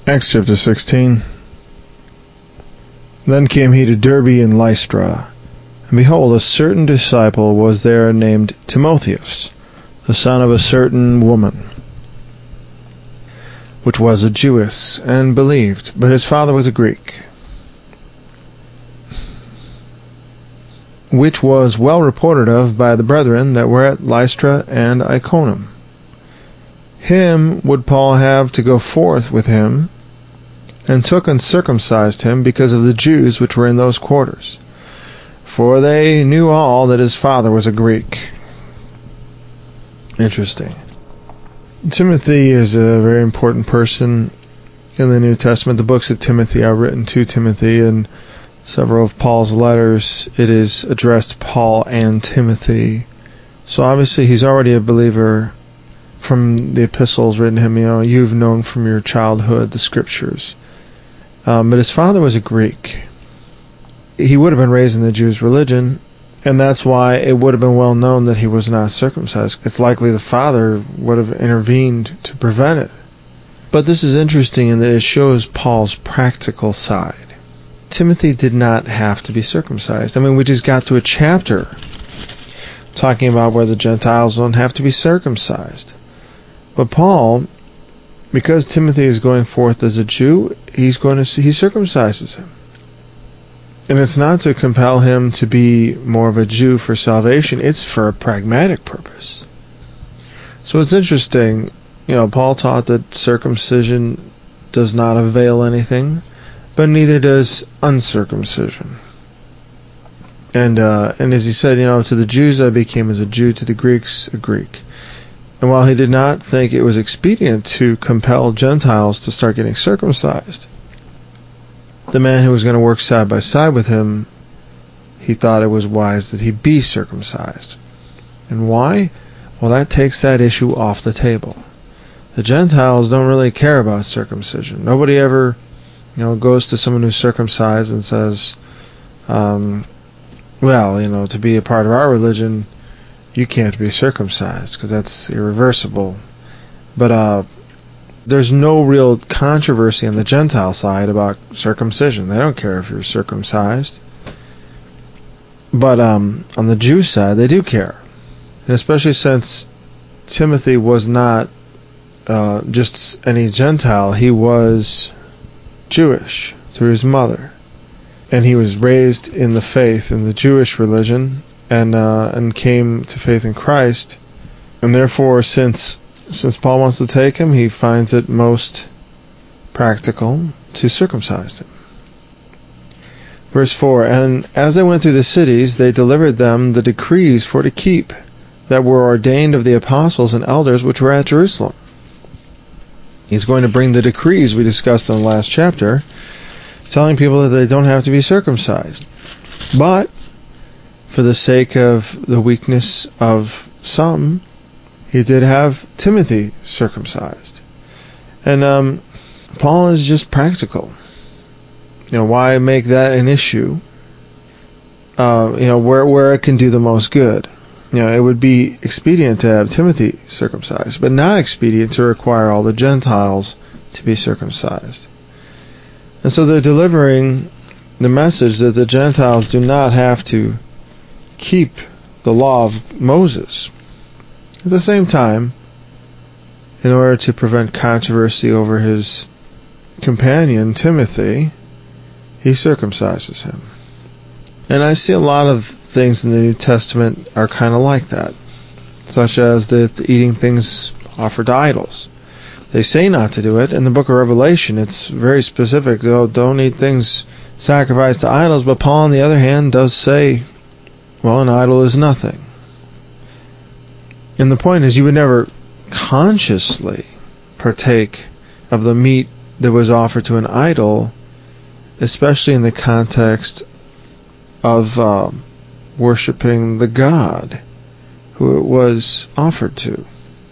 Acts chapter 16. Then came he to Derbe and Lystra, and behold, a certain disciple was there named Timotheus, the son of a certain woman, which was a Jewess, and believed, but his father was a Greek, which was well reported of by the brethren that were at Lystra and Iconium. Him would Paul have to go forth with him, and took and circumcised him because of the Jews which were in those quarters, for they knew all that his father was a Greek. Interesting. Timothy is a very important person in the New Testament. The books of Timothy are written to Timothy, and several of Paul's letters, it is addressed Paul and Timothy. So obviously he's already a believer from the epistles written to him. You've known from your childhood the scriptures. But his father was a Greek. He would have been raised in the Jews' religion, and that's why it would have been well known that he was not circumcised. It's likely the father would have intervened to prevent it. But this is interesting in that it shows Paul's practical side. Timothy did not have to be circumcised. We just got to a chapter talking about where the Gentiles don't have to be circumcised. But Paul, because Timothy is going forth as a Jew, he circumcises him. And it's not to compel him to be more of a Jew for salvation, it's for a pragmatic purpose. So it's interesting, Paul taught that circumcision does not avail anything, but neither does uncircumcision. And as he said, to the Jews I became as a Jew, to the Greeks a Greek. And while he did not think it was expedient to compel Gentiles to start getting circumcised, the man who was going to work side by side with him, he thought it was wise that he be circumcised. And why? Well, that takes that issue off the table. The Gentiles don't really care about circumcision. Nobody ever, goes to someone who's circumcised and says, to be a part of our religion, you can't be circumcised because that's irreversible. But there's no real controversy on the Gentile side about circumcision. They don't care if you're circumcised. But on the Jew side, they do care. And especially since Timothy was not just any Gentile, he was Jewish through his mother. And he was raised in the faith, in the Jewish religion, and came to faith in Christ. And therefore, since Paul wants to take him, he finds it most practical to circumcise him. Verse 4, and as they went through the cities, they delivered them the decrees for to keep, that were ordained of the apostles and elders which were at Jerusalem. He's going to bring the decrees we discussed in the last chapter, telling people that they don't have to be circumcised. But for the sake of the weakness of some, he did have Timothy circumcised. And Paul is just practical. Why make that an issue? Where it can do the most good. It would be expedient to have Timothy circumcised, but not expedient to require all the Gentiles to be circumcised. And so they're delivering the message that the Gentiles do not have to keep the law of Moses. At the same time, in order to prevent controversy over his companion, Timothy, he circumcises him. And I see a lot of things in the New Testament are kind of like that, such as the eating things offered to idols. They say not to do it. In the book of Revelation, it's very specific. Don't eat things sacrificed to idols, but Paul, on the other hand, does say, an idol is nothing. And the point is, you would never consciously partake of the meat that was offered to an idol, especially in the context of worshiping the God who it was offered to.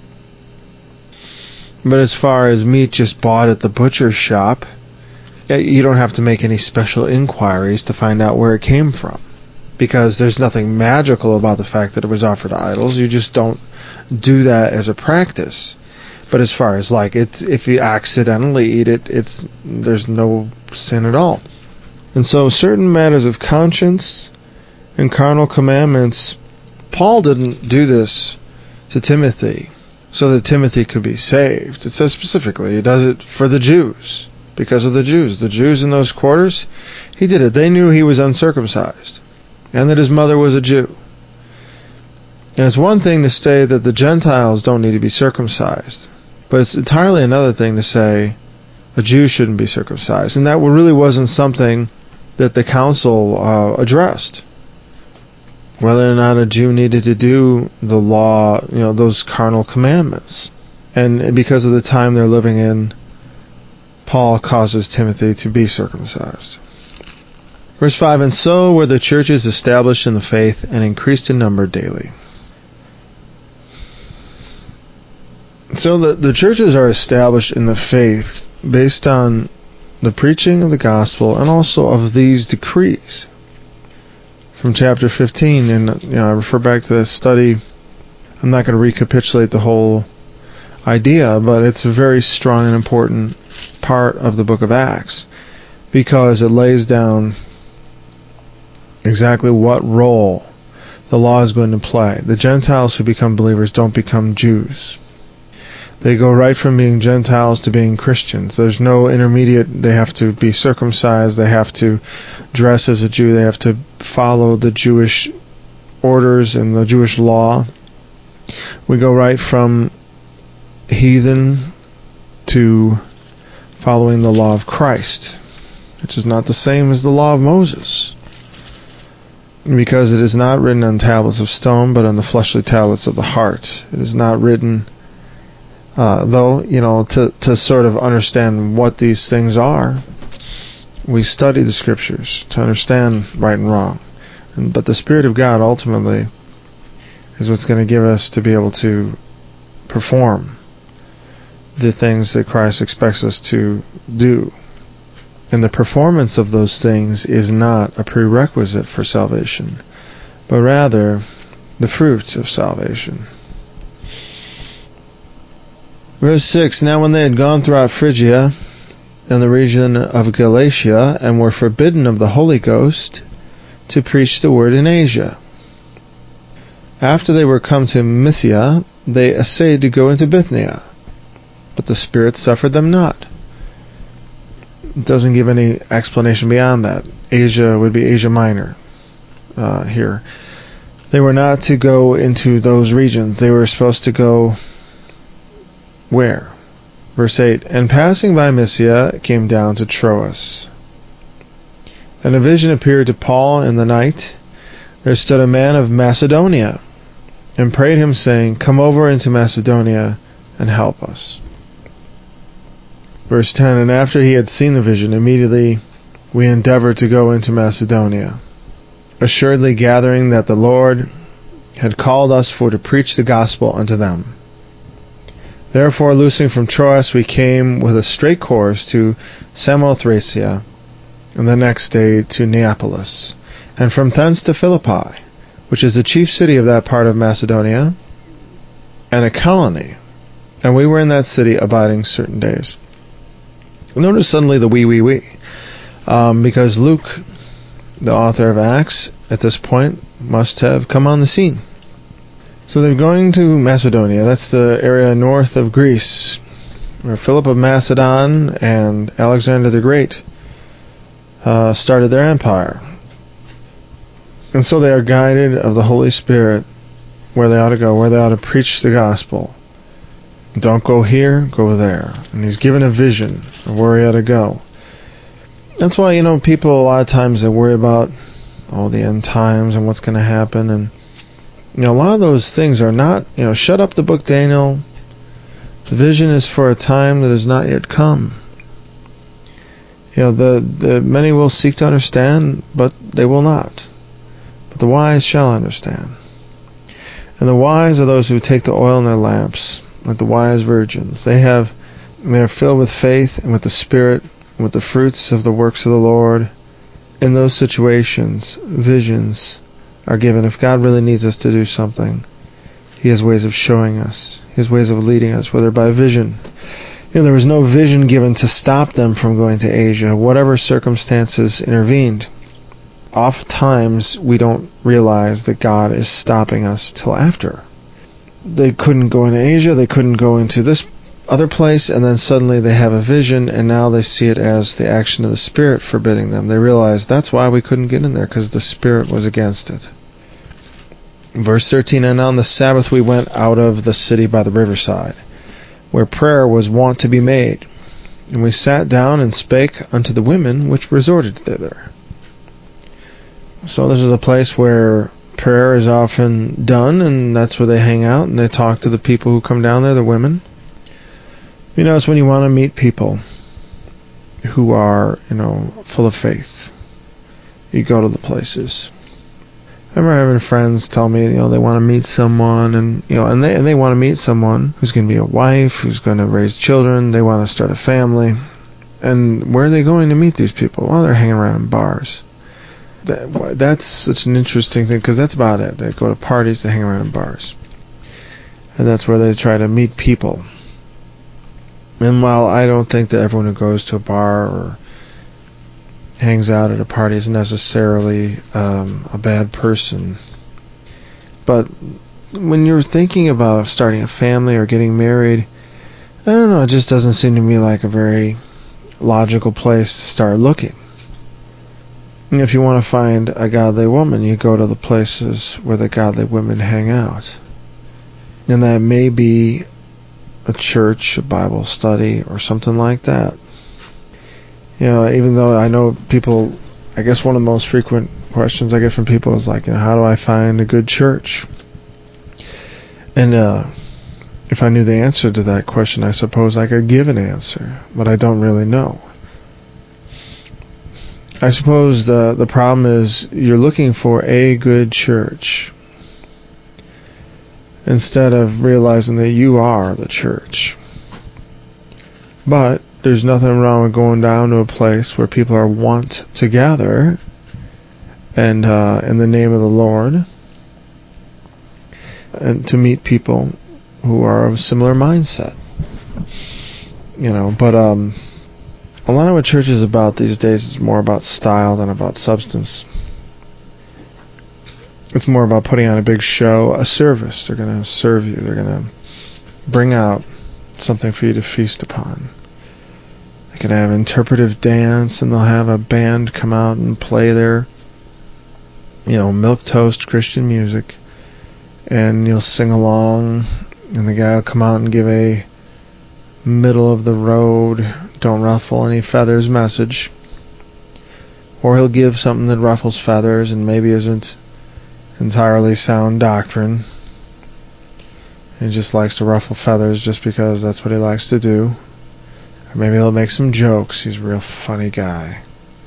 But as far as meat just bought at the butcher's shop, you don't have to make any special inquiries to find out where it came from, because there's nothing magical about the fact that it was offered to idols. You just don't do that as a practice. But as far as like it, if you accidentally eat it, there's no sin at all. And so certain matters of conscience and carnal commandments, Paul didn't do this to Timothy so that Timothy could be saved. It says specifically he does it for the Jews, because of the Jews. The Jews in those quarters, he did it. They knew he was uncircumcised and that his mother was a Jew. And it's one thing to say that the Gentiles don't need to be circumcised, but it's entirely another thing to say a Jew shouldn't be circumcised. And that really wasn't something that the council addressed. Whether or not a Jew needed to do the law, those carnal commandments. And because of the time they're living in, Paul causes Timothy to be circumcised. Verse 5, and so were the churches established in the faith and increased in number daily. So the churches are established in the faith based on the preaching of the gospel and also of these decrees. From chapter 15, and I refer back to that study. I'm not going to recapitulate the whole idea, but it's a very strong and important part of the book of Acts, because it lays down exactly what role the law is going to play. The Gentiles who become believers don't become Jews. They go right from being Gentiles to being Christians. There's no intermediate. They have to be circumcised. They have to dress as a Jew. They have to follow the Jewish orders and the Jewish law. We go right from heathen to following the law of Christ, which is not the same as the law of Moses, because it is not written on tablets of stone, but on the fleshly tablets of the heart. It is not written to sort of understand what these things are, we study the scriptures to understand right and wrong. But the Spirit of God ultimately is what's going to give us to be able to perform the things that Christ expects us to do. And the performance of those things is not a prerequisite for salvation, but rather the fruit of salvation. Verse 6, now when they had gone throughout Phrygia and the region of Galatia, and were forbidden of the Holy Ghost to preach the word in Asia. After they were come to Mysia, they essayed to go into Bithynia, but the Spirit suffered them not. It doesn't give any explanation beyond that. Asia would be Asia Minor here. They were not to go into those regions. They were supposed to go where? Verse 8, and passing by Mysia, came down to Troas. And a vision appeared to Paul in the night. There stood a man of Macedonia, and prayed him, saying, come over into Macedonia, and help us. Verse 10, and after he had seen the vision, immediately we endeavored to go into Macedonia, assuredly gathering that the Lord had called us for to preach the gospel unto them. Therefore, loosing from Troas, we came with a straight course to Samothracia, and the next day to Neapolis, and from thence to Philippi, which is the chief city of that part of Macedonia, and a colony. And we were in that city abiding certain days. Notice suddenly the we, because Luke, the author of Acts, at this point must have come on the scene. So they're going to Macedonia. That's the area north of Greece, where Philip of Macedon and Alexander the Great started their empire. And so they are guided of the Holy Spirit where they ought to go, where they ought to preach the gospel. Don't go here, go there. And he's given a vision of where he ought to go. That's why, people a lot of times they worry about the end times and what's going to happen, and a lot of those things are not, shut up the book, Daniel. The vision is for a time that has not yet come. The many will seek to understand, but they will not. But the wise shall understand. And the wise are those who take the oil in their lamps, like the wise virgins. They are filled with faith and with the Spirit, and with the fruits of the works of the Lord. In those situations, visions are given. If God really needs us to do something, He has ways of showing us. He has ways of leading us, whether by vision. There was no vision given to stop them from going to Asia, whatever circumstances intervened. Oftentimes, we don't realize that God is stopping us till after. They couldn't go into Asia, they couldn't go into this other place, and then suddenly they have a vision, and now they see it as the action of the Spirit forbidding them. They realize that's why we couldn't get in there, because the Spirit was against it. Verse 13, and on the Sabbath we went out of the city by the riverside, where prayer was wont to be made. And we sat down and spake unto the women which resorted thither. So this is a place where prayer is often done, and that's where they hang out, and they talk to the people who come down there, the women. It's when you want to meet people who are, full of faith, you go to the places. I remember having friends tell me, they want to meet someone, and they want to meet someone who's going to be a wife, who's going to raise children, they want to start a family. And where are they going to meet these people? Well, they're hanging around in bars. That's such an interesting thing, because that's about it. They go to parties, they hang around in bars. And that's where they try to meet people. And while I don't think that everyone who goes to a bar or hangs out at a party is necessarily a bad person, but when you're thinking about starting a family or getting married, I don't know, it just doesn't seem to me like a very logical place to start looking. And if you want to find a godly woman, you go to the places where the godly women hang out. And that may be a church, a Bible study, or something like that. Even though I know people, I guess one of the most frequent questions I get from people is like, how do I find a good church? And if I knew the answer to that question, I suppose I could give an answer, but I don't really know. I suppose the problem is you're looking for a good church instead of realizing that you are the church. But there's nothing wrong with going down to a place where people are wont to gather and in the name of the Lord, and to meet people who are of a similar mindset. But a lot of what church is about these days is more about style than about substance. It's more about putting on a big show, a service. They're going to serve you. They're going to bring out something for you to feast upon. They could have interpretive dance, and they'll have a band come out and play their, milquetoast Christian music, and you'll sing along, and the guy will come out and give a middle of the road, don't ruffle any feathers message, or he'll give something that ruffles feathers and maybe isn't entirely sound doctrine. He just likes to ruffle feathers just because that's what he likes to do. Or maybe he'll make some jokes. He's a real funny guy.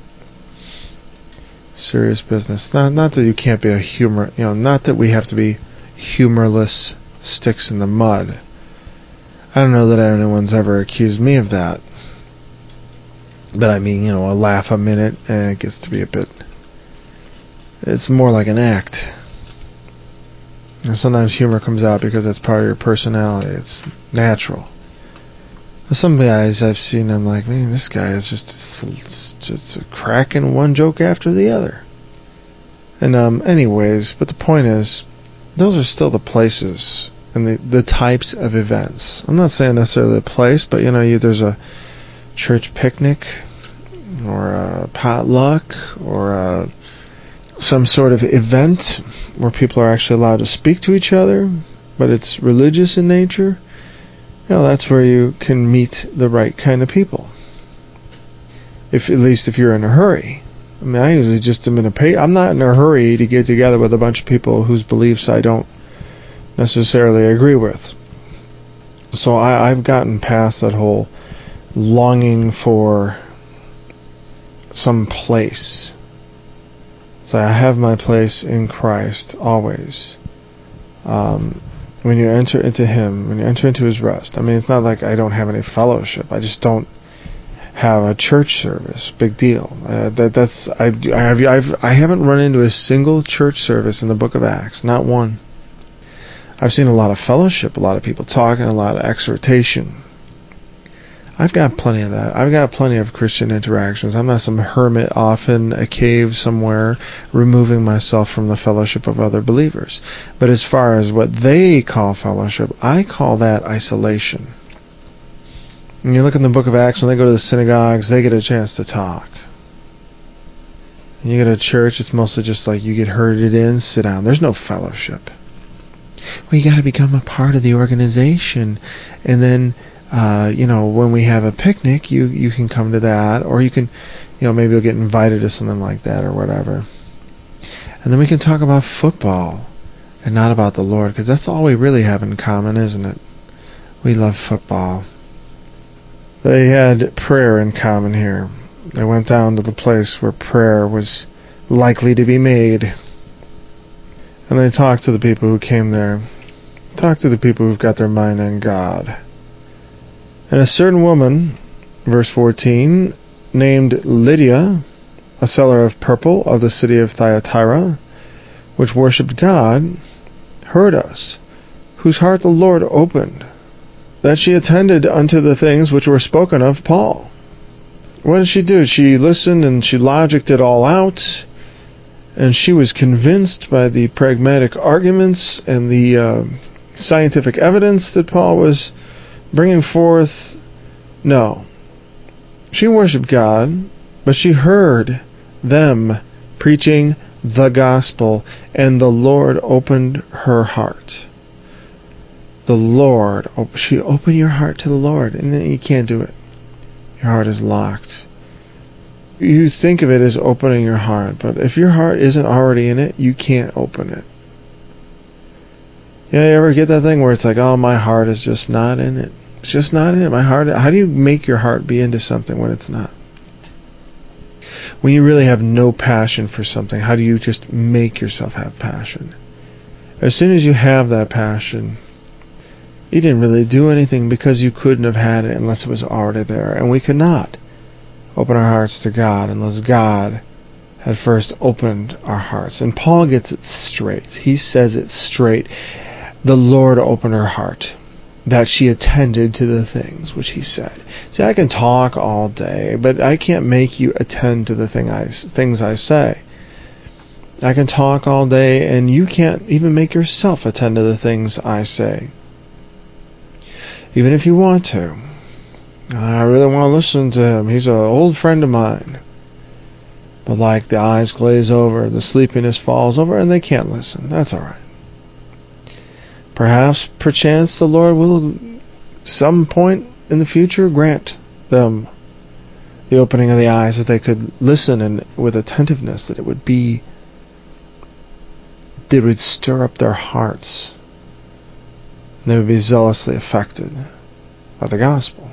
Serious business. Not that you can't be a humor, not that we have to be humorless sticks in the mud. I don't know that anyone's ever accused me of that. But I mean, a laugh a minute, and it gets to be a bit... It's more like an act. Sometimes humor comes out because that's part of your personality. It's natural. Some guys I've seen, I'm like, man, this guy is just cracking one joke after the other. And anyways, but the point is, those are still the places and the types of events. I'm not saying necessarily the place, but there's a church picnic, or a potluck, or some sort of event where people are actually allowed to speak to each other, but it's religious in nature. That's where you can meet the right kind of people. At least if you're in a hurry. I mean, I usually just am I'm not in a hurry to get together with a bunch of people whose beliefs I don't necessarily agree with. So I've gotten past that whole longing for some place. So I have my place in Christ always. When you enter into Him, when you enter into His rest. I mean, it's not like I don't have any fellowship. I just don't have a church service. Big deal. I haven't run into a single church service in the book of Acts. Not one. I've seen a lot of fellowship, a lot of people talking, a lot of exhortation. I've got plenty of that. I've got plenty of Christian interactions. I'm not some hermit off in a cave somewhere, removing myself from the fellowship of other believers. But as far as what they call fellowship, I call that isolation. And you look in the book of Acts, when they go to the synagogues, they get a chance to talk. And you go to church, it's mostly just like you get herded in, sit down. There's no fellowship. Well, you got to become a part of the organization. And then, when we have a picnic, you can come to that. Or you can, maybe you'll get invited to something like that or whatever. And then we can talk about football and not about the Lord, because that's all we really have in common, isn't it? We love football. They had prayer in common here. They went down to the place where prayer was likely to be made. And they talked to the people who came there. Talked to the people who've got their mind on God. And a certain woman, verse 14, named Lydia, a seller of purple of the city of Thyatira, which worshipped God, heard us, whose heart the Lord opened, that she attended unto the things which were spoken of Paul. What did she do? She listened and she logicked it all out, and she was convinced by the pragmatic arguments and the scientific evidence that Paul was bringing forth. No. She worshipped God, but she heard them preaching the gospel, and the Lord opened her heart. The Lord, she opened your heart to the Lord, and then you can't do it. Your heart is locked. You think of it as opening your heart, but if your heart isn't already in it, you can't open it. You ever get that thing where it's like, oh, my heart is just not in it. It's just not in it. My heart. How do you make your heart be into something when it's not? When you really have no passion for something, how do you just make yourself have passion? As soon as you have that passion, you didn't really do anything, because you couldn't have had it unless it was already there. And we could not open our hearts to God unless God had first opened our hearts. And Paul gets it straight. He says it straight. The Lord opened her heart, that she attended to the things which he said. See, I can talk all day, but I can't make you attend to the things I say. I can talk all day, and you can't even make yourself attend to the things I say. Even if you want to. I really want to listen to him. He's an old friend of mine. But like the eyes glaze over, the sleepiness falls over, and they can't listen. That's all right. Perhaps, perchance, the Lord will, some point in the future, grant them the opening of the eyes, that they could listen and with attentiveness, that it would stir up their hearts, and they would be zealously affected by the gospel.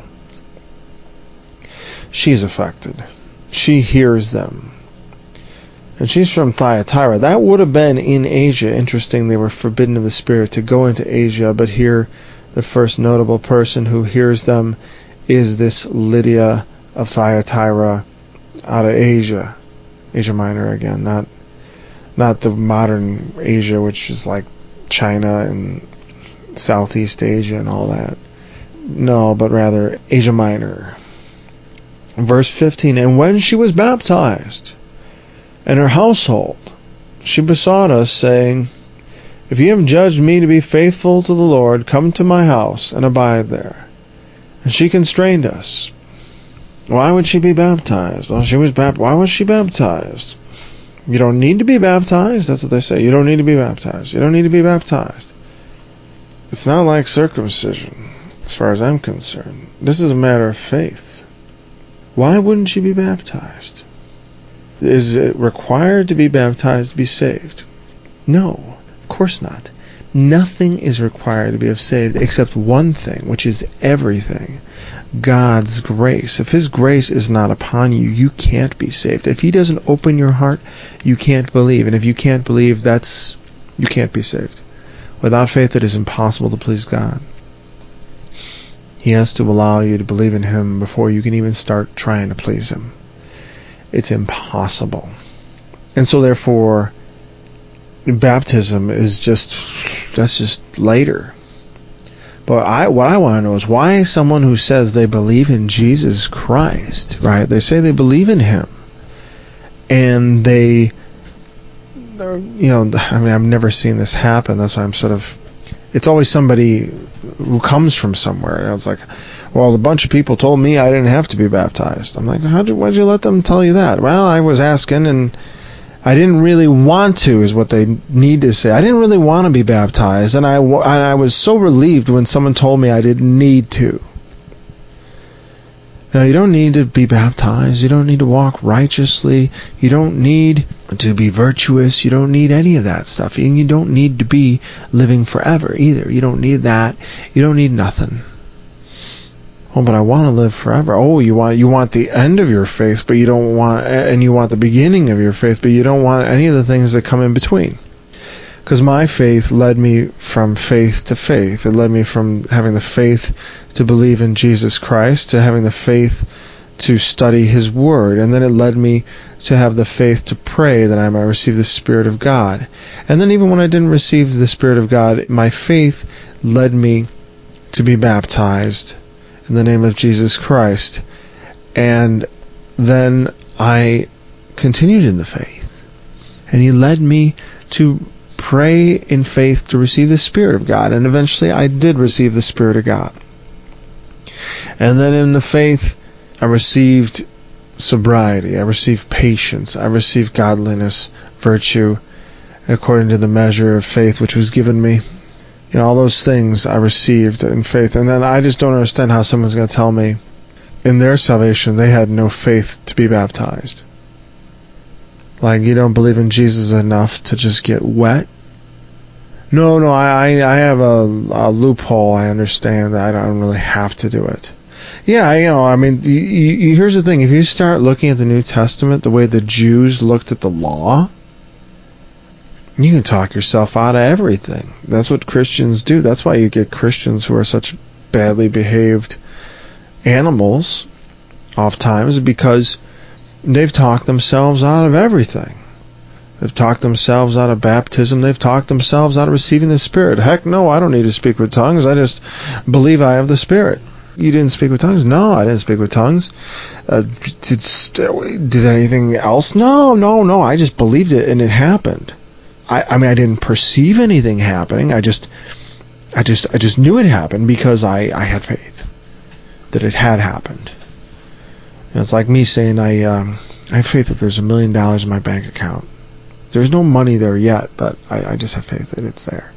She's affected. She hears them. And she's from Thyatira. That would have been in Asia. Interesting, they were forbidden of the Spirit to go into Asia, but here the first notable person who hears them is this Lydia of Thyatira out of Asia. Asia Minor again, not the modern Asia, which is like China and Southeast Asia and all that. No, but rather Asia Minor. Verse 15, and when she was baptized, and her household, she besought us, saying, if you have judged me to be faithful to the Lord, come to my house and abide there. And she constrained us. Why would she be baptized? Well, why was she baptized? You don't need to be baptized. That's what they say. You don't need to be baptized. You don't need to be baptized. It's not like circumcision, as far as I'm concerned. This is a matter of faith. Why wouldn't she be baptized? Is it required to be baptized to be saved? No, of course not. Nothing is required to be saved except one thing, which is everything. God's grace. If His grace is not upon you, you can't be saved. If He doesn't open your heart, you can't believe. And if you can't believe, you can't be saved. Without faith, it is impossible to please God. He has to allow you to believe in Him before you can even start trying to please Him. It's impossible. And so therefore, baptism is that's just later. But what I want to know is why someone who says they believe in Jesus Christ, right? They say they believe in Him, and I've never seen this happen. That's why I'm sort of. It's always somebody who comes from somewhere. And it's like, well, a bunch of people told me I didn't have to be baptized. I'm like, why'd you let them tell you that? Well, I was asking, and I didn't really want to, is what they need to say. I didn't really want to be baptized, and I was so relieved when someone told me I didn't need to. Now, you don't need to be baptized. You don't need to walk righteously. You don't need to be virtuous. You don't need any of that stuff. And you don't need to be living forever either. You don't need that. You don't need nothing. Oh, but I want to live forever. Oh, you want the end of your faith, but you don't want, and you want the beginning of your faith, but you don't want any of the things that come in between. Because my faith led me from faith to faith. It led me from having the faith to believe in Jesus Christ to having the faith to study His Word. And then it led me to have the faith to pray that I might receive the Spirit of God. And then even when I didn't receive the Spirit of God, my faith led me to be baptized in the name of Jesus Christ. And then I continued in the faith. And He led me to pray in faith to receive the Spirit of God. And eventually I did receive the Spirit of God. And then in the faith, I received sobriety. I received patience. I received godliness, virtue, according to the measure of faith which was given me. All those things I received in faith. And then I just don't understand how someone's going to tell me in their salvation they had no faith to be baptized. Like, you don't believe in Jesus enough to just get wet? No, I have a loophole. I understand that I don't really have to do it. Yeah, here's the thing. If you start looking at the New Testament the way the Jews looked at the law, you can talk yourself out of everything. That's what Christians do. That's why you get Christians who are such badly behaved animals oftentimes, because they've talked themselves out of everything. They've talked themselves out of baptism. They've talked themselves out of receiving the Spirit. Heck no, I don't need to speak with tongues. I just believe I have the Spirit. You didn't speak with tongues? No, I didn't speak with tongues. Did anything else? No. I just believed it, and it happened. I didn't perceive anything happening. I just knew it happened because I had faith that it had happened. It's like me saying I have faith that there's $1 million in my bank account. There's no money there yet, but I just have faith that it's there.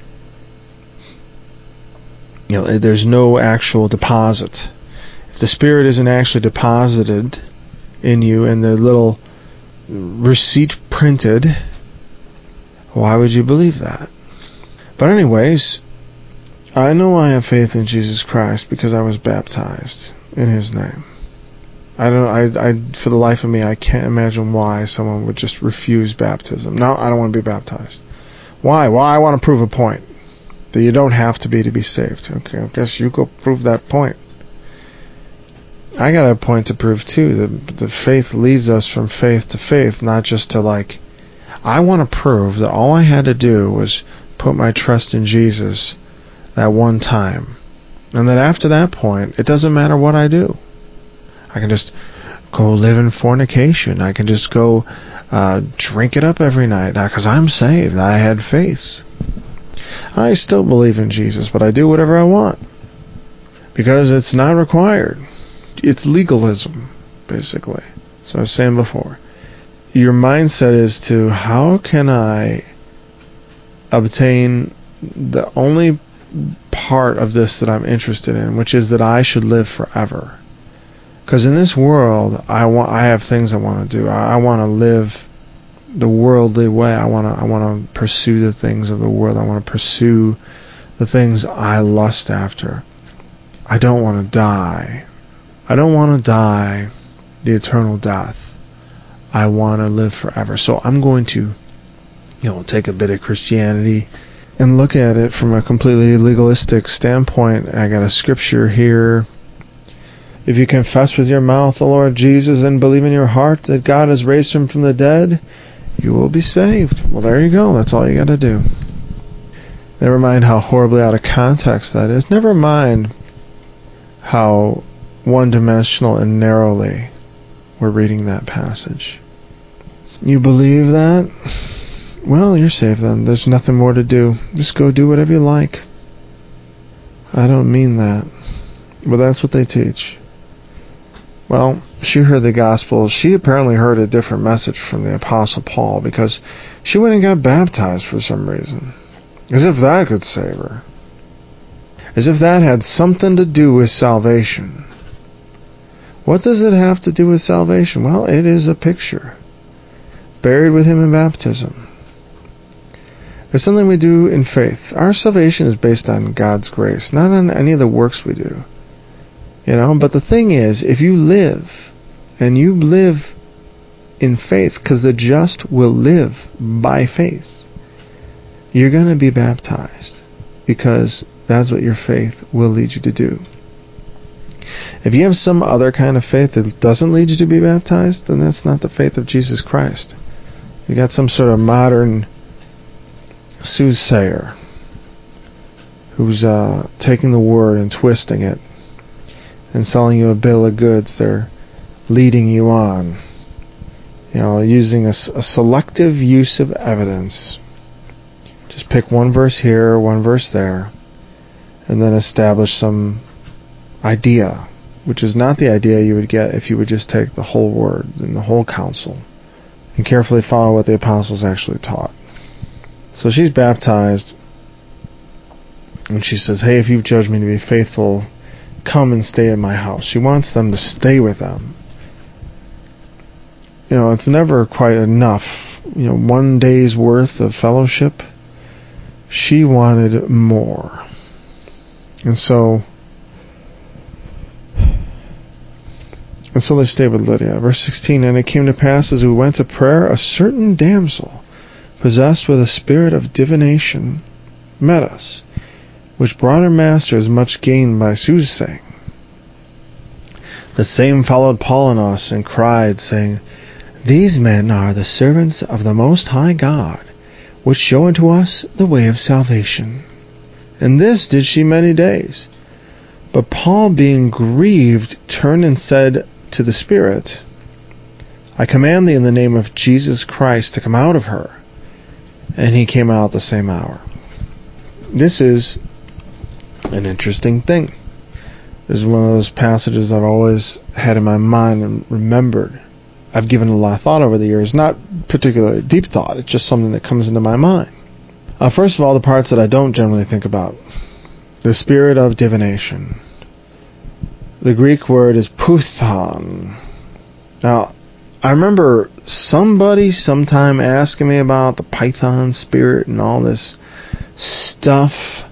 There's no actual deposit. If the Spirit isn't actually deposited in you and the little receipt printed, why would you believe that? But anyways, I know I have faith in Jesus Christ because I was baptized in His name. For the life of me, I can't imagine why someone would just refuse baptism. No, I don't want to be baptized. Why? Well, I want to prove a point. That you don't have to be saved. Okay, I guess you go prove that point. I got a point to prove too. The faith leads us from faith to faith, not just to I want to prove that all I had to do was put my trust in Jesus that one time. And that after that point, it doesn't matter what I do. I can just go live in fornication. I can just go drink it up every night. Because I'm saved. I had faith. I still believe in Jesus, but I do whatever I want. Because it's not required. It's legalism, basically. So I was saying before. Your mindset is to, how can I obtain the only part of this that I'm interested in, which is that I should live forever. Because in this world, I have things I want to do. I want to live the worldly way. I want to pursue the things of the world. I want to pursue the things I lust after. I don't want to die. I don't want to die the eternal death. I want to live forever. So I'm going to, take a bit of Christianity and look at it from a completely legalistic standpoint. I got a scripture here. If you confess with your mouth the Lord Jesus and believe in your heart that God has raised Him from the dead, you will be saved. Well, there you go. That's all you got to do. Never mind how horribly out of context that is. Never mind how one-dimensional and narrowly we're reading that passage. You believe that? Well, you're saved then. There's nothing more to do. Just go do whatever you like. I don't mean that. But that's what they teach. Well, she heard the gospel. She apparently heard a different message from the Apostle Paul, because she went and got baptized for some reason. As if that could save her. As if that had something to do with salvation. What does it have to do with salvation? Well, it is a picture. Buried with him in baptism. It's something we do in faith. Our salvation is based on God's grace, not on any of the works we do. But the thing is, if you live, and you live in faith, because the just will live by faith, you're going to be baptized, because that's what your faith will lead you to do. If you have some other kind of faith that doesn't lead you to be baptized, then that's not the faith of Jesus Christ. You got some sort of modern soothsayer who's taking the word and twisting it and selling you a bill of goods. They're leading you on, using a selective use of evidence. Just pick one verse here, one verse there, and then establish some idea, which is not the idea you would get if you would just take the whole word and the whole counsel and carefully follow what the apostles actually taught. So she's baptized, and she says, hey, if you've judged me to be faithful, come and stay at my house. She wants them to stay with them. It's never quite enough. One day's worth of fellowship. She wanted more. And so they stayed with Lydia. Verse 16, and it came to pass as we went to prayer, a certain damsel, possessed with a spirit of divination, met us, which brought her master as much gain by soothsaying. The same followed Paul and us, and cried, saying, these men are the servants of the Most High God, which show unto us the way of salvation. And this did she many days. But Paul, being grieved, turned and said to the spirit, I command thee in the name of Jesus Christ to come out of her. And he came out the same hour. This is an interesting thing. This is one of those passages I've always had in my mind and remembered. I've given a lot of thought over the years. Not particularly deep thought. It's just something that comes into my mind. First of all, the parts that I don't generally think about. The spirit of divination. The Greek word is puthon. Now, I remember somebody sometime asking me about the Python spirit and all this stuff.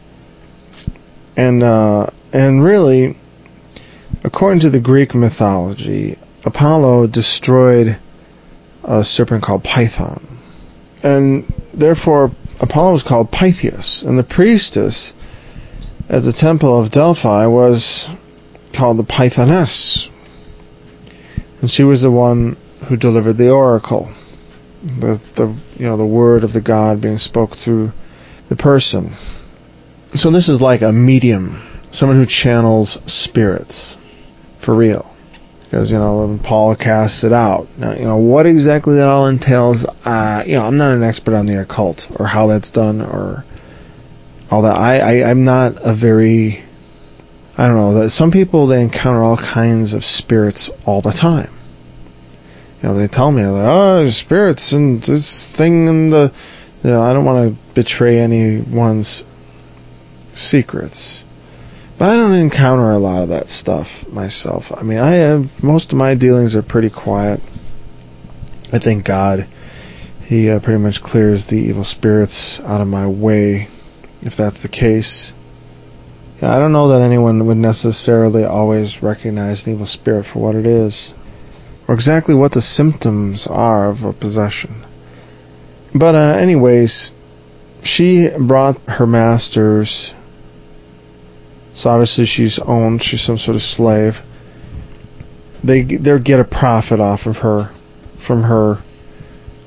And really, according to the Greek mythology, Apollo destroyed a serpent called Python. And therefore, Apollo was called Pythias. And the priestess at the temple of Delphi was called the Pythoness. And she was the one who delivered the oracle. The word of the god being spoke through the person. So this is like a medium. Someone who channels spirits. For real. Because, when Paul casts it out. Now, what exactly that all entails, I'm not an expert on the occult, or how that's done, or all that. I'm not a very, I don't know, some people, they encounter all kinds of spirits all the time. They tell me, spirits and this thing and the, I don't want to betray anyone's secrets. But I don't encounter a lot of that stuff myself. Most of my dealings are pretty quiet. I thank God He pretty much clears the evil spirits out of my way, if that's the case. I don't know that anyone would necessarily always recognize an evil spirit for what it is, or exactly what the symptoms are of a possession. But anyways, she brought her masters. So obviously she's owned. She's some sort of slave. They get a profit off of her from her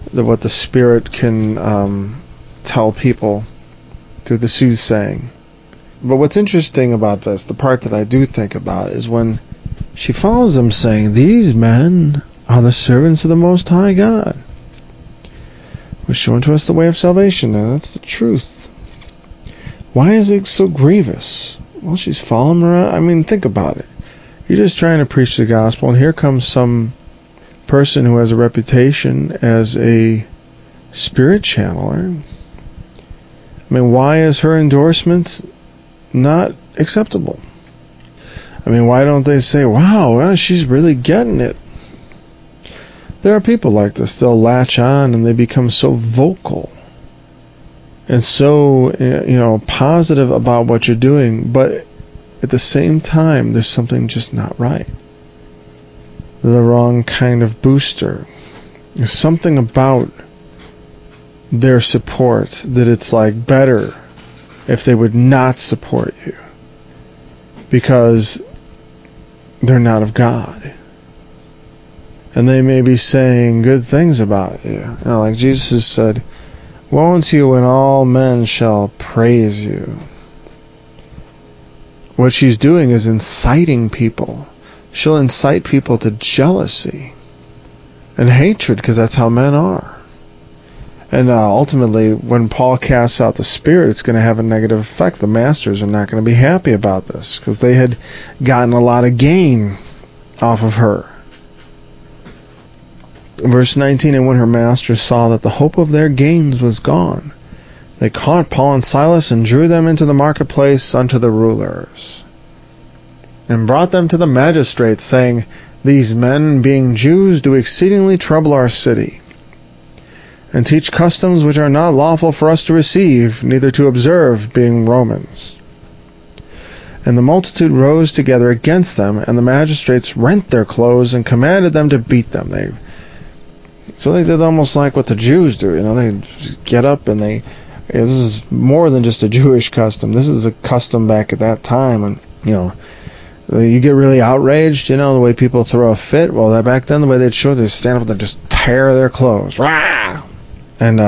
what the Spirit can tell people through the soothsaying. But what's interesting about this, the part that I do think about, is when she follows them saying, "These men are the servants of the Most High God, who has shown to us the way of salvation." And that's the truth. Why is it so grievous? Well, she's following them around. I mean, think about it. You're just trying to preach the gospel, and here comes some person who has a reputation as a spirit channeler. I mean, why is her endorsement not acceptable? I mean, why don't they say, "Wow, well, she's really getting it"? There are people like this. They'll latch on and they become so vocal and so, positive about what you're doing, but at the same time, there's something just not right. They're the wrong kind of booster. There's something about their support that it's like better if they would not support you, because they're not of God. And they may be saying good things about you. Like Jesus said, "Woe unto you when all men shall praise you." What she's doing is inciting people. She'll incite people to jealousy and hatred, because that's how men are. And ultimately, when Paul casts out the spirit, it's going to have a negative effect. The masters are not going to be happy about this, because they had gotten a lot of gain off of her. Verse 19, "And when her masters saw that the hope of their gains was gone, they caught Paul and Silas and drew them into the marketplace unto the rulers, and brought them to the magistrates, saying, These men, being Jews, do exceedingly trouble our city, and teach customs which are not lawful for us to receive, neither to observe, being Romans. And the multitude rose together against them, and the magistrates rent their clothes and commanded them to beat them." So they did almost like what the Jews do. They get up and this is more than just a Jewish custom. This is a custom back at that time. And, you get really outraged, the way people throw a fit. Well, back then, the way they'd show, they'd stand up and just tear their clothes. Rah! And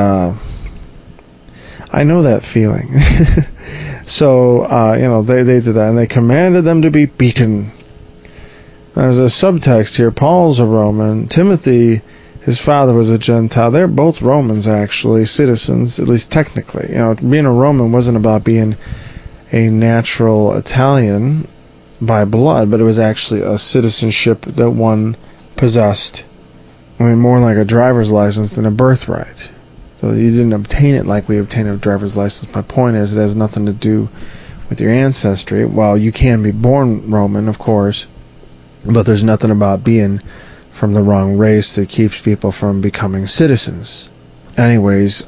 I know that feeling. So, they did that. And they commanded them to be beaten. There's a subtext here. Paul's a Roman. Timothy, his father, was a Gentile. They're both Romans, actually, citizens, at least technically. Being a Roman wasn't about being a natural Italian by blood, but it was actually a citizenship that one possessed. More like a driver's license than a birthright. So you didn't obtain it like we obtain a driver's license. My point is, it has nothing to do with your ancestry. Well, you can be born Roman, of course, but there's nothing about being from the wrong race that keeps people from becoming citizens. Anyways,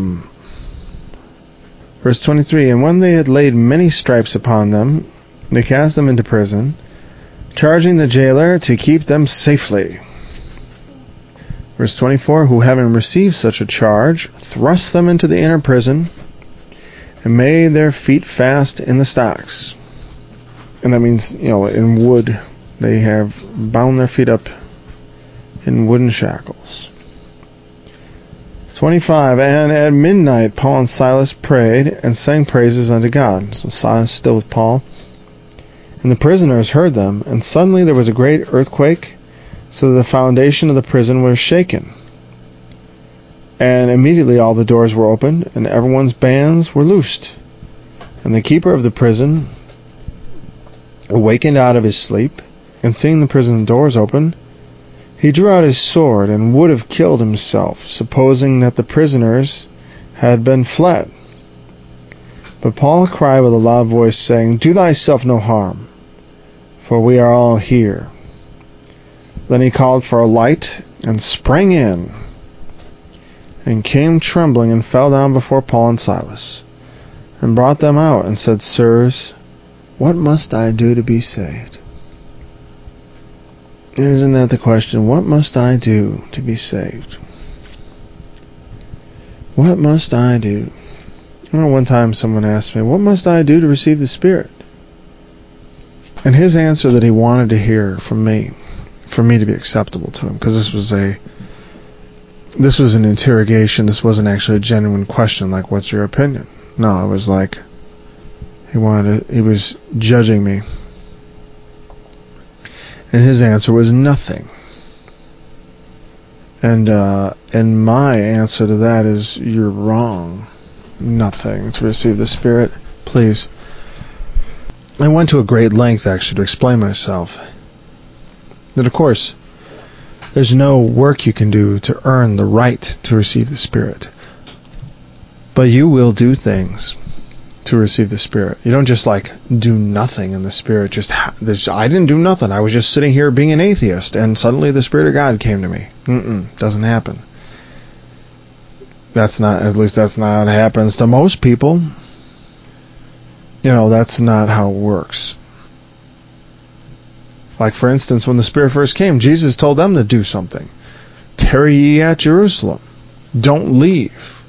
verse 23, "And when they had laid many stripes upon them, they cast them into prison, charging the jailer to keep them safely." Verse 24, "Who having received such a charge, thrust them into the inner prison, and made their feet fast in the stocks." And that means, in wood. They have bound their feet up in wooden shackles. 25, "And at midnight Paul and Silas prayed, and sang praises unto God." So Silas still with Paul. "And the prisoners heard them, and suddenly there was a great earthquake, so that the foundation of the prison was shaken. And immediately all the doors were opened, and everyone's bands were loosed. And the keeper of the prison awakened out of his sleep, and seeing the prison doors open, he drew out his sword, and would have killed himself, supposing that the prisoners had been fled. But Paul cried with a loud voice, saying, Do thyself no harm, for we are all here. Then he called for a light, and sprang in, and came trembling, and fell down before Paul and Silas, and brought them out, and said, Sirs, what must I do to be saved? Isn't that the question? What must I do to be saved? What must I do? I remember one time someone asked me, what must I do to receive the Spirit? And his answer that he wanted to hear from me, for me to be acceptable to him, because this was this was an interrogation. This wasn't actually a genuine question, like, what's your opinion? No, it was like, he was judging me. And his answer was nothing. And my answer to that is, you're wrong. Nothing to receive the Spirit. Please. I went to a great length, actually, to explain myself. That, of course, there's no work you can do to earn the right to receive the Spirit. But you will do things to receive the Spirit. You don't just, like, do nothing in the Spirit. I didn't do nothing. I was just sitting here being an atheist, and suddenly the Spirit of God came to me. Doesn't happen. That's not what happens to most people. That's not how it works. Like, for instance, when the Spirit first came, Jesus told them to do something. Tarry ye at Jerusalem. Don't leave.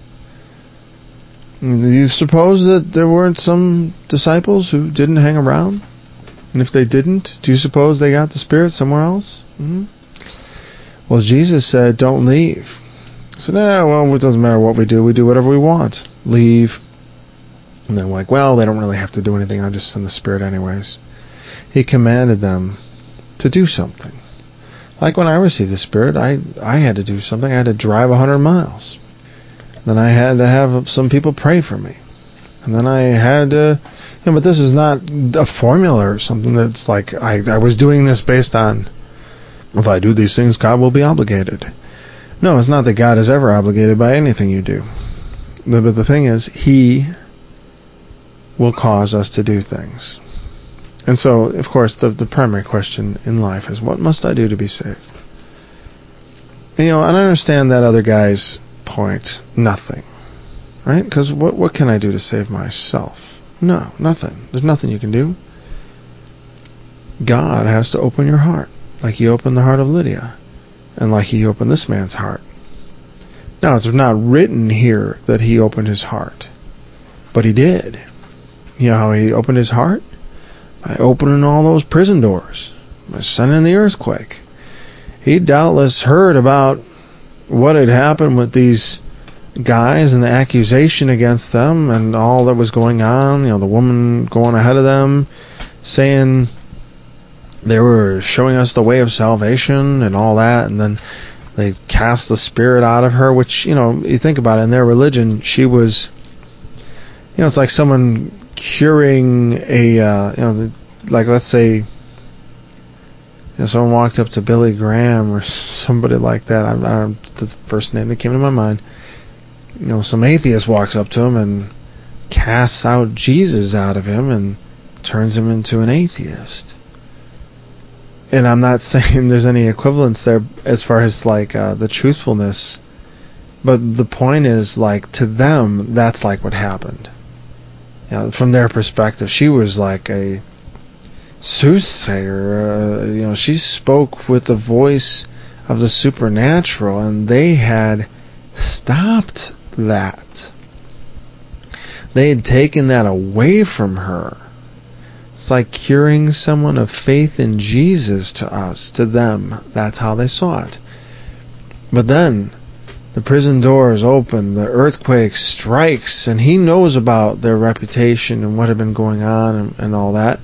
Do you suppose that there weren't some disciples who didn't hang around? And if they didn't, do you suppose they got the Spirit somewhere else? Well, Jesus said, don't leave. I said, it doesn't matter what we do whatever we want. Leave. And they're like, well, they don't really have to do anything, I'll just send the Spirit anyways. He commanded them to do something. Like when I received the Spirit, I had to do something. I had to drive 100 miles. Then I had to have some people pray for me. And then I had to... but this is not a formula or something that's like, I was doing this based on, if I do these things, God will be obligated. No, it's not that God is ever obligated by anything you do. But the thing is, He will cause us to do things. And so, of course, the primary question in life is, what must I do to be saved? And I understand that other guy's point, nothing. Right? Because what can I do to save myself? No, nothing. There's nothing you can do. God has to open your heart, like He opened the heart of Lydia, and like He opened this man's heart. Now, it's not written here that He opened his heart, but He did. You know how He opened his heart? By opening all those prison doors, by sending the earthquake. He doubtless heard about what had happened with these guys and the accusation against them and all that was going on. The woman going ahead of them saying they were showing us the way of salvation and all that, and then they cast the Spirit out of her, which, you think about it, in their religion, she was, it's like someone curing like, let's say, someone walked up to Billy Graham or somebody like that. I don't know the first name that came to my mind. Some atheist walks up to him and casts out Jesus out of him and turns him into an atheist. And I'm not saying there's any equivalence there as far as like the truthfulness, but the point is, like, to them, that's like what happened. From their perspective, she was like a soothsayer. She spoke with the voice of the supernatural, and they had stopped that. They had taken that away from her. It's like curing someone of faith in Jesus to us. To them, that's how they saw it. But then the prison doors open, the earthquake strikes, and He knows about their reputation and what had been going on and all that.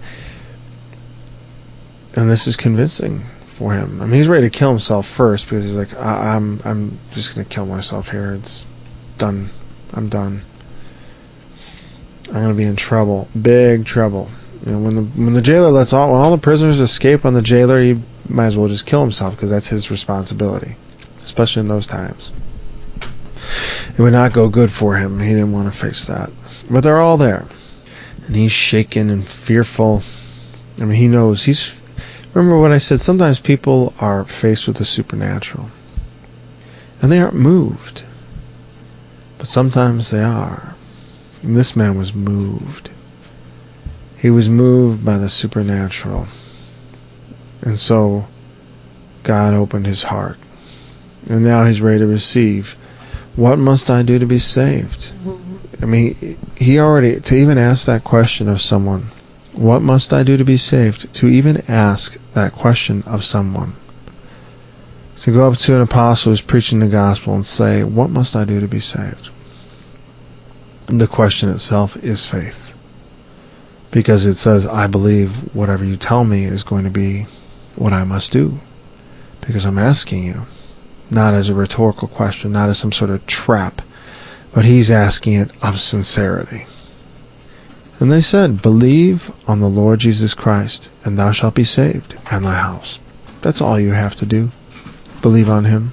And this is convincing for him. I mean, he's ready to kill himself first because he's like, I'm just going to kill myself here. It's done. I'm done. I'm going to be in trouble. Big trouble. When the jailer when all the prisoners escape on the jailer, he might as well just kill himself because that's his responsibility, especially in those times. It would not go good for him. He didn't want to face that. But they're all there. And he's shaken and fearful. I mean, he knows. Remember what I said, sometimes people are faced with the supernatural. And they aren't moved. But sometimes they are. And this man was moved. He was moved by the supernatural. And so God opened his heart. And now he's ready to receive. What must I do to be saved? I mean, to even ask that question of someone, what must I do to be saved? To even ask that question of someone To go up to an apostle who's preaching the gospel and say, what must I do to be saved? The question itself is faith. Because it says, I believe whatever you tell me is going to be what I must do. Because I'm asking you. Not as a rhetorical question, not as some sort of trap, but he's asking it of sincerity. And they said, believe on the Lord Jesus Christ, and thou shalt be saved, and thy house. That's all you have to do. Believe on him.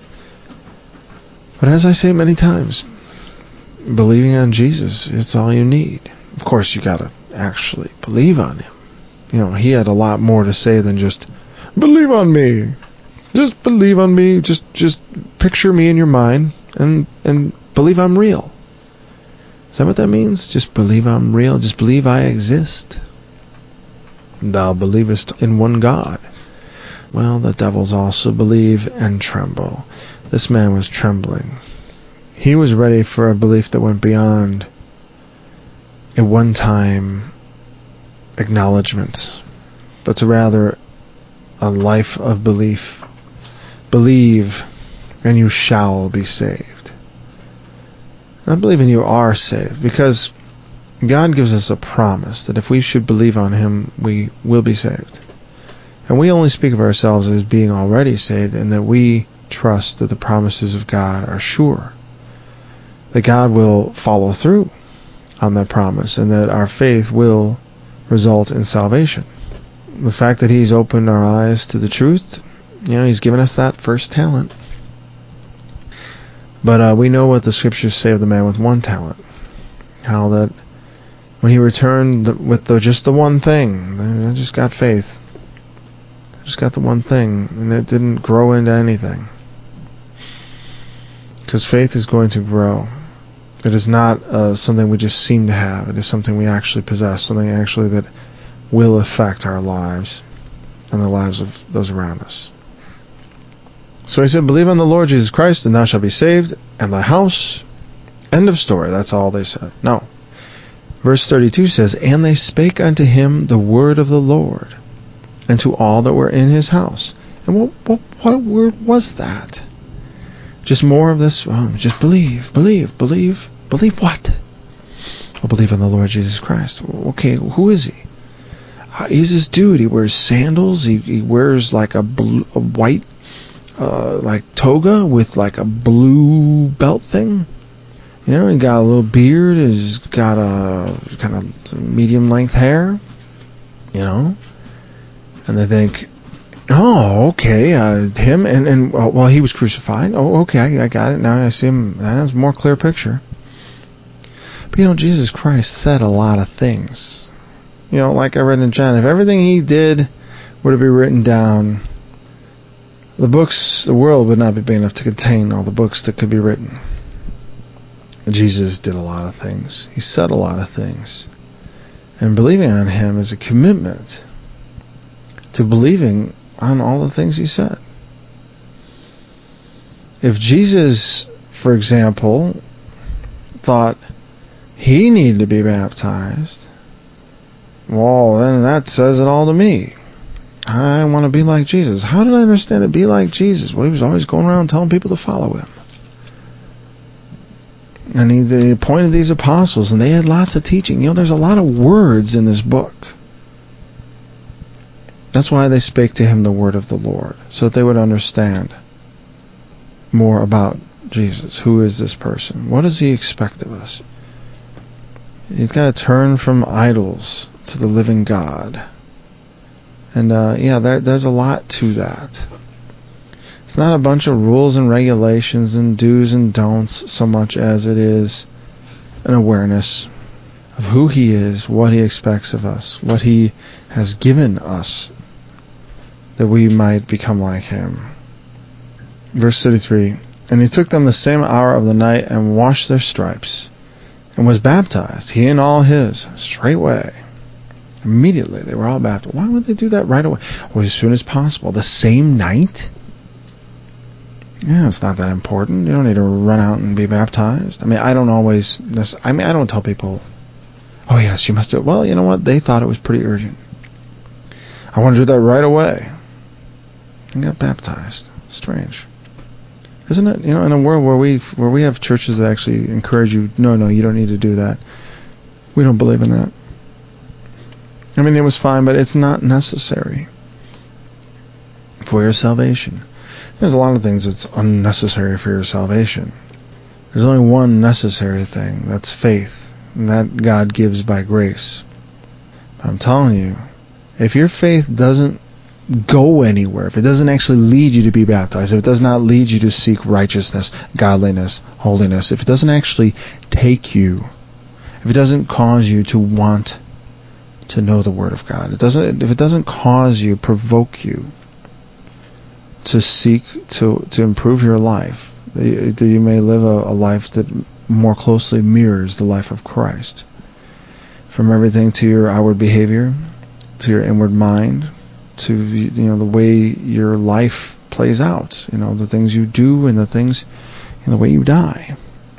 But as I say many times, believing on Jesus, it's all you need. Of course, you got to actually believe on him. You know, he had a lot more to say than just, believe on me. Just believe on me. Just picture me in your mind and believe I'm real. Is that what that means? Just believe I'm real. Just believe I exist. Thou believest in one God. Well, the devils also believe and tremble. This man was trembling. He was ready for a belief that went beyond a one-time acknowledgement, but to rather a life of belief. Believe, and you shall be saved. I believe in you are saved, because God gives us a promise that if we should believe on him, we will be saved. And we only speak of ourselves as being already saved, and that we trust that the promises of God are sure. That God will follow through on that promise, and that our faith will result in salvation. The fact that he's opened our eyes to the truth, he's given us that first talent. But we know what the scriptures say of the man with one talent. How that when he returned with just the one thing, I just got faith. I just got the one thing, and it didn't grow into anything. Because faith is going to grow. It is not something we just seem to have. It is something we actually possess, something actually that will affect our lives and the lives of those around us. So he said, believe on the Lord Jesus Christ, and thou shalt be saved, and thy house. End of story. That's all they said. No. Verse 32 says, and they spake unto him the word of the Lord, and to all that were in his house. And what word was that? Just more of this, just believe what? Well, believe on the Lord Jesus Christ. Okay, who is he? He's this dude. He wears sandals. He wears like a white like toga with like a blue belt thing. He got a little beard. He's got a kind of medium length hair. And they think, oh, okay, him and well, he was crucified. Oh, okay, I got it. Now I see him. That's a more clear picture. But Jesus Christ said a lot of things. Like I read in John, if everything he did were to be written down, the world would not be big enough to contain all the books that could be written. Jesus did a lot of things. He said a lot of things. And believing on him is a commitment to believing on all the things he said. If Jesus, for example, thought he needed to be baptized, well, then that says it all to me. I want to be like Jesus. How did I understand to be like Jesus? Well, he was always going around telling people to follow him. And he appointed these apostles, and they had lots of teaching. There's a lot of words in this book. That's why they spake to him the word of the Lord, so that they would understand more about Jesus. Who is this person? What does he expect of us? He's got to turn from idols to the living God. And there's a lot to that. It's not a bunch of rules and regulations and do's and don'ts so much as it is an awareness of who he is, what he expects of us, what he has given us, that we might become like him. Verse 33, and he took them the same hour of the night and washed their stripes, and was baptized, he and all his, straightway. Immediately, they were all baptized. Why would they do that right away? Well, as soon as possible. The same night? It's not that important. You don't need to run out and be baptized. I don't tell people, oh yes, you must do it. Well, you know what? They thought it was pretty urgent. I want to do that right away. And got baptized. Strange. Isn't it? In a world where we have churches that actually encourage you, no, you don't need to do that. We don't believe in that. I mean, it was fine, but it's not necessary for your salvation. There's a lot of things that's unnecessary for your salvation. There's only one necessary thing. That's faith. And that God gives by grace. I'm telling you, if your faith doesn't go anywhere, if it doesn't actually lead you to be baptized, if it does not lead you to seek righteousness, godliness, holiness, if it doesn't actually take you, if it doesn't cause you to want to know the Word of God, if it doesn't cause you, provoke you to seek to improve your life, that you may live a life that more closely mirrors the life of Christ, from everything to your outward behavior, to your inward mind, to the way your life plays out, the things you do and the things, the way you die.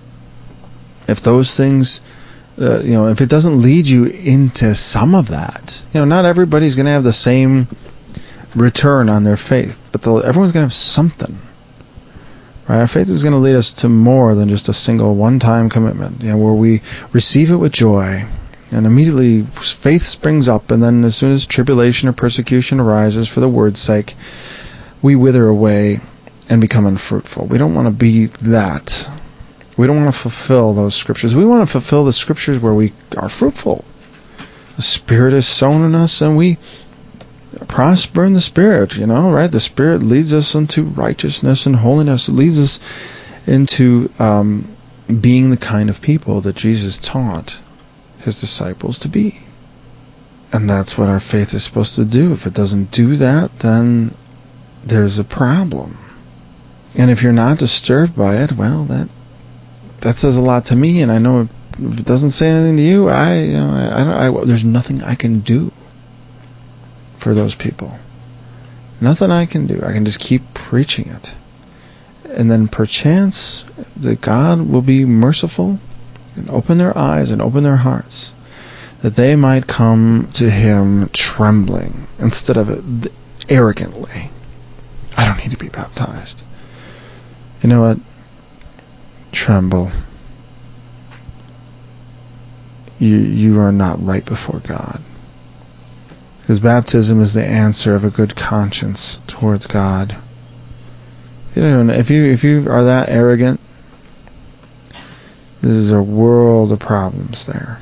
If those things, if it doesn't lead you into some of that, not everybody's going to have the same return on their faith, but everyone's going to have something. Right? Our faith is going to lead us to more than just a single one-time commitment, where we receive it with joy, and immediately faith springs up, and then as soon as tribulation or persecution arises for the word's sake, we wither away and become unfruitful. We don't want to be that. We don't want to fulfill those scriptures. We want to fulfill the scriptures where we are fruitful. The Spirit is sown in us, and we prosper in the Spirit, right? The Spirit leads us into righteousness and holiness. It leads us into being the kind of people that Jesus taught His disciples to be. And that's what our faith is supposed to do. If it doesn't do that, then there's a problem. And if you're not disturbed by it, well, that says a lot to me, and I know if it doesn't say anything to you, there's nothing I can do for those people. Nothing I can do. I can just keep preaching it. And then perchance that God will be merciful and open their eyes and open their hearts, that they might come to Him trembling instead of arrogantly. I don't need to be baptized. You know what? Tremble. You are not right before God. Because baptism is the answer of a good conscience towards God. If you are that arrogant, this is a world of problems there.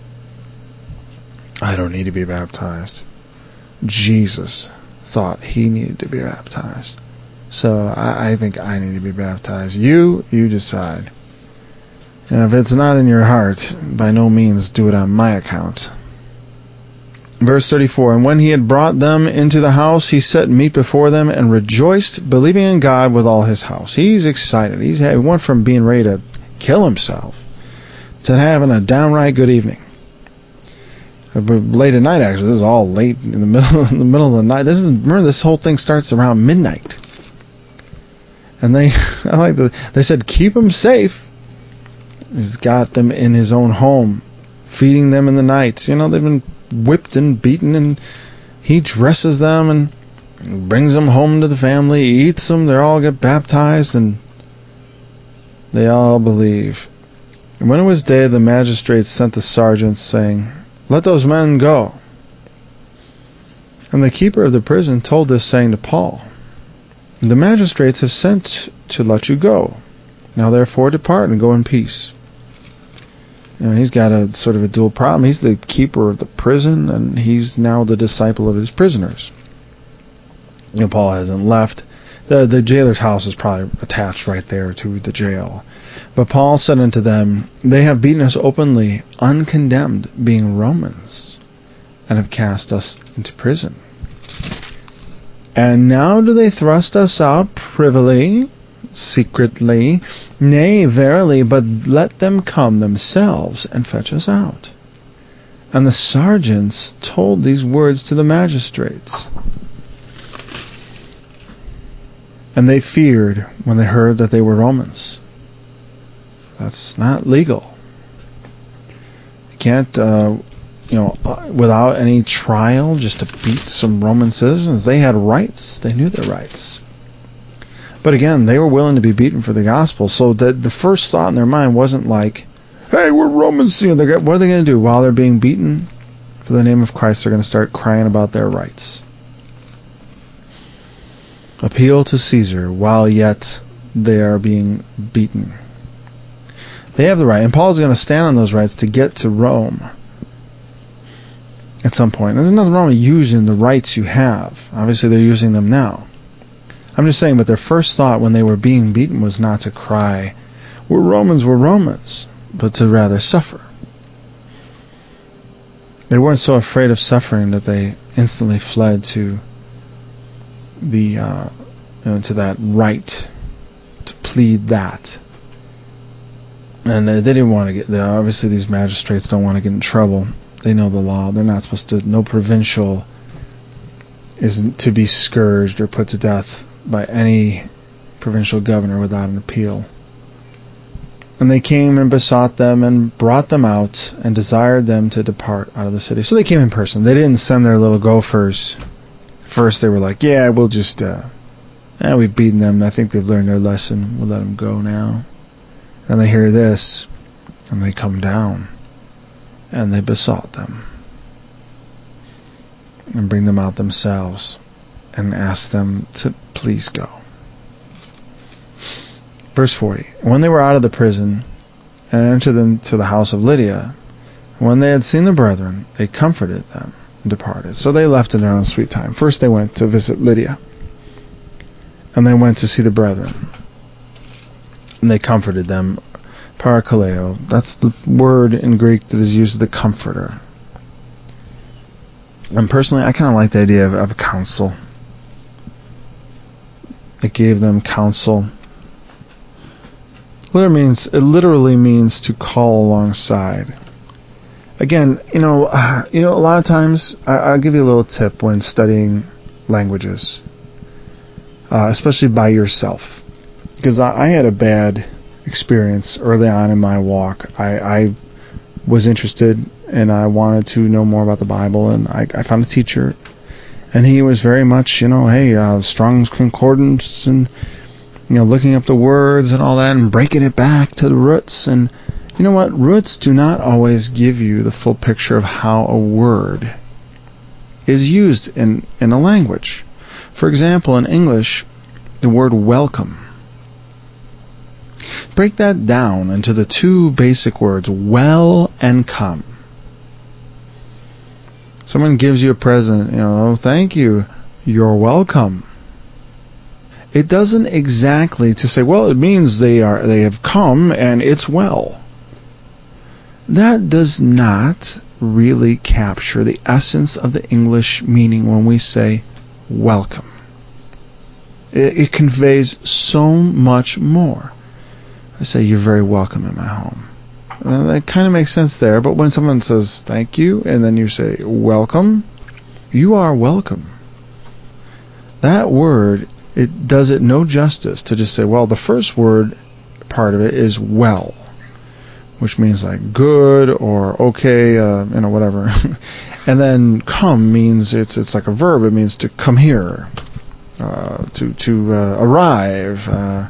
I don't need to be baptized. Jesus thought He needed to be baptized. So I think I need to be baptized. You decide. And if it's not in your heart, by no means do it on my account. Verse 34, and when He had brought them into the house, He set meat before them and rejoiced, believing in God with all His house. He's excited. He went from being ready to kill himself to having a downright good evening. Late at night, actually. This is all late in the middle of the night. Remember, this whole thing starts around midnight. And they said, keep them safe. He's got them in His own home, feeding them in the night. They've been whipped and beaten, and He dresses them and brings them home to the family, eats them, they all get baptized, and they all believe. And when it was day, the magistrates sent the sergeants, saying, let those men go. And the keeper of the prison told this saying to Paul, the magistrates have sent to let you go. Now therefore depart and go in peace. He's got a sort of a dual problem. He's the keeper of the prison, and he's now the disciple of his prisoners. Paul hasn't left. The jailer's house is probably attached right there to the jail. But Paul said unto them, they have beaten us openly, uncondemned, being Romans, and have cast us into prison. And now do they thrust us out privily, secretly? Nay, verily, but let them come themselves and fetch us out. And the sergeants told these words to the magistrates. And they feared when they heard that they were Romans. That's not legal. You can't, without any trial, just to beat some Roman citizens. They had rights. They knew their rights. But again, they were willing to be beaten for the gospel, so that the first thought in their mind wasn't like, hey, we're Romans. What are they going to do? While they're being beaten for the name of Christ, they're going to start crying about their rights. Appeal to Caesar while yet they are being beaten. They have the right, and Paul is going to stand on those rights to get to Rome at some point. And there's nothing wrong with using the rights you have. Obviously, they're using them now. I'm just saying, but their first thought when they were being beaten was not to cry, we're Romans, but to rather suffer. They weren't so afraid of suffering that they instantly fled to to that right, to plead that. And they didn't want to get there. Obviously, these magistrates don't want to get in trouble. They know the law. They're not supposed to. No provincial is to be scourged or put to death by any provincial governor without an appeal. And they came and besought them and brought them out and desired them to depart out of the city. So they came in person. They didn't send their little gophers. First they were like, yeah, we'll just, we've beaten them. I think they've learned their lesson. We'll let them go now. And they hear this, and they come down, and they besought them, and bring them out themselves, and ask them to please go. Verse 40. When they were out of the prison, and entered into the house of Lydia, when they had seen the brethren, they comforted them, and departed. So they left in their own sweet time. First they went to visit Lydia, and they went to see the brethren. And they comforted them. Parakaleo, that's the word in Greek that is used as the comforter. And personally, I kind of like the idea of counsel. It gave them counsel. It literally means to call alongside. Again, a lot of times, I'll give you a little tip when studying languages, especially by yourself. Because I had a bad experience early on in my walk. I was interested and I wanted to know more about the Bible, and I found a teacher, and he was very much, Strong's Concordance, and looking up the words and all that and breaking it back to the roots. And you know what? Roots do not always give you the full picture of how a word is used in a language. For example, in English, the word welcome. Break that down into the two basic words, well and come. Someone gives you a present, thank you, you're welcome. It doesn't exactly to say, well, it means they have come and it's well. That does not really capture the essence of the English meaning when we say welcome. It conveys so much more. I say, you're very welcome in my home. That kind of makes sense there, but when someone says thank you, and then you say welcome, you are welcome. That word, it does it no justice to just say, well, the first word part of it is well, which means like good or okay, whatever. And then come means it's like a verb. It means to come here, to arrive.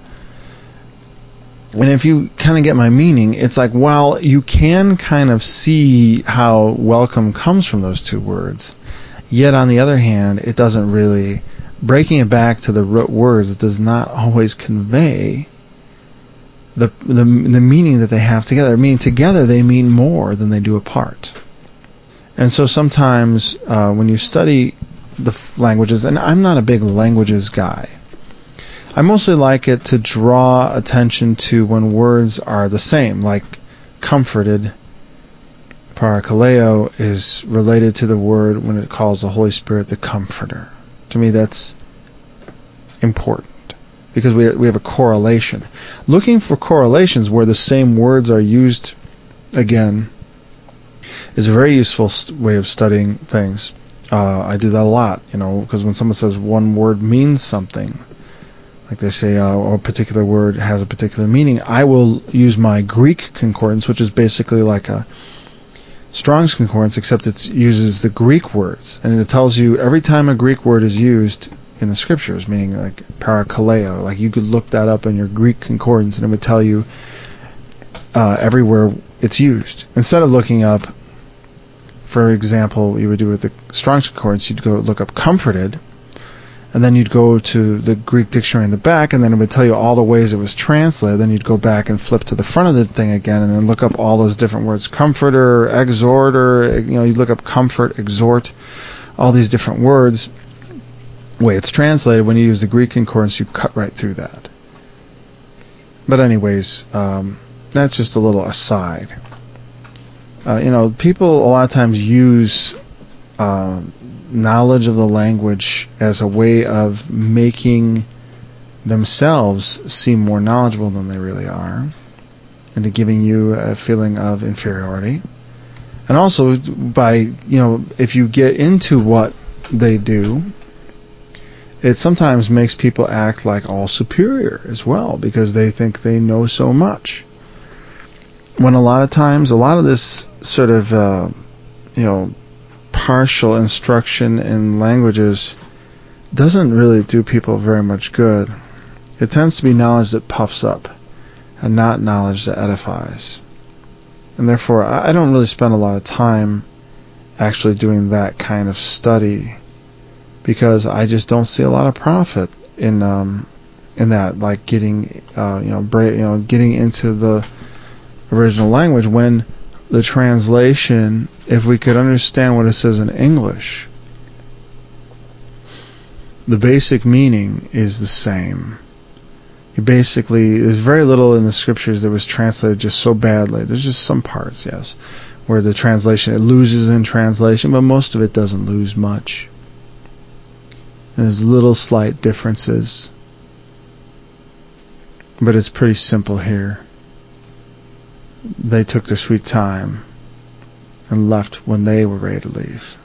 And if you kind of get my meaning, it's like, while you can kind of see how welcome comes from those two words, yet on the other hand, it doesn't really, breaking it back to the root words, it does not always convey the meaning that they have together. I mean, together they mean more than they do apart. And so sometimes when you study the languages, and I'm not a big languages guy, I mostly like it to draw attention to when words are the same, like comforted. Parakaleo is related to the word when it calls the Holy Spirit the Comforter. To me, that's important because we have a correlation. Looking for correlations where the same words are used again is a very useful way of studying things. I do that a lot, because when someone says one word means something, like they say, a particular word has a particular meaning, I will use my Greek concordance, which is basically like a Strong's Concordance, except it uses the Greek words. And it tells you every time a Greek word is used in the scriptures, meaning like parakaleo. Like you could look that up in your Greek concordance and it would tell you everywhere it's used. Instead of looking up, for example, you would do with the Strong's Concordance, you'd go look up comforted, and then you'd go to the Greek dictionary in the back, and then it would tell you all the ways it was translated. Then you'd go back and flip to the front of the thing again, and then look up all those different words: comforter, exhorter. You look up comfort, exhort, all these different words. The way it's translated, when you use the Greek concordance, you cut right through that. But anyways, that's just a little aside. People a lot of times use knowledge of the language as a way of making themselves seem more knowledgeable than they really are, and to giving you a feeling of inferiority. And also by, if you get into what they do, it sometimes makes people act like all superior as well, because they think they know so much. When a lot of times, a lot of this sort of, partial instruction in languages doesn't really do people very much good. It tends to be knowledge that puffs up and not knowledge that edifies. And therefore, I don't really spend a lot of time actually doing that kind of study, because I just don't see a lot of profit in that, like getting getting into the original language, when the translation, if we could understand what it says in English, the basic meaning is the same. There's very little in the scriptures that was translated just so badly. There's just some parts, yes, where the translation, it loses in translation, but most of it doesn't lose much. And there's little slight differences, but it's pretty simple here. They took their sweet time and left when they were ready to leave.